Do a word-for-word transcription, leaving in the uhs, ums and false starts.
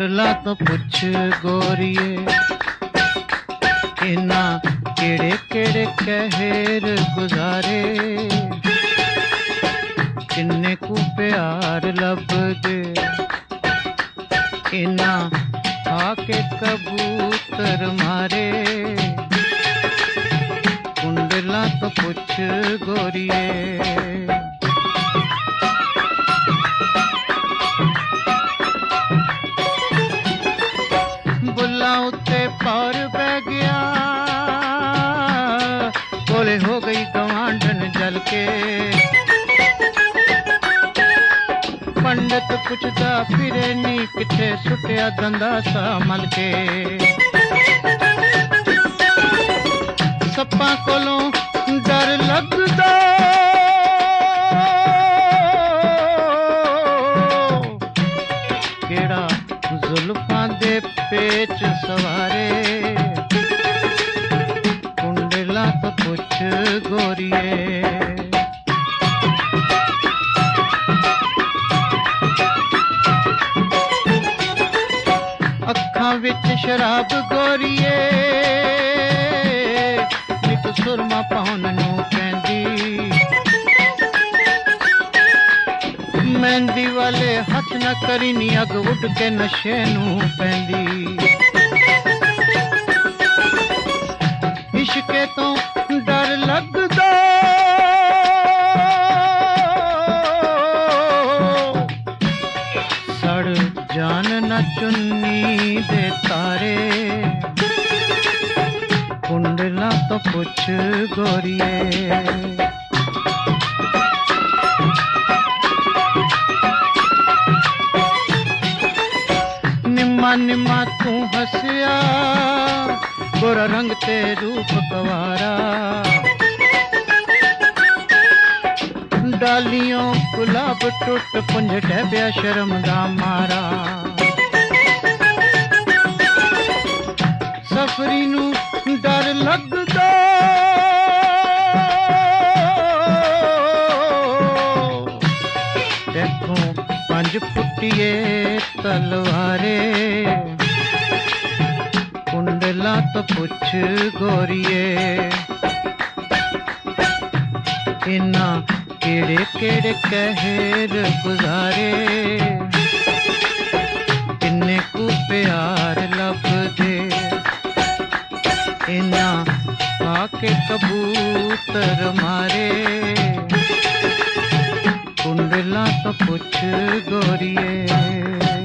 कुंडला तो पुछ गोरिए इना केड़े केड़े कहर गुजारे किन्ने को प्यार लब दे इना आके कबूतर मारे कुंडला तो पुछ गोरिए बुला उत्ते पार बह गया कोले हो गई गवांढन जल के पंडित पुछदा फिरे नी किथे सुटिया दंदा सा मल के सप्पा कोलों डर लगदा केड़ा जुल्फां दे पेच सवारे कुंडला तो पुछ गोरिए अखां विच शराब गोरिए नित सुरमा पाउन नूं पैंदी मेहंदी वाले हथ न करी नी अग उड के नशे नूं पैंदी इश्के तो डर लगदा सड़ जान न चुन्नी दे तारे कुंडला तो पुछ गोरिए निम्मा निम्मा तू हसिया गोरा रंग ते रूप कवारा डालियों गुलाब टुट पुंज ढब्या शर्म दा मारा सफरी नू डर लगदा देखो पंज फुटिए तलवारे कुंडला तो पुछ गोरिए इना केड़े केड़े कहर गुजारे किन्ने को प्यार लब दे इना आके कबूतर मारे कुंडला तो पुछ गोरिए।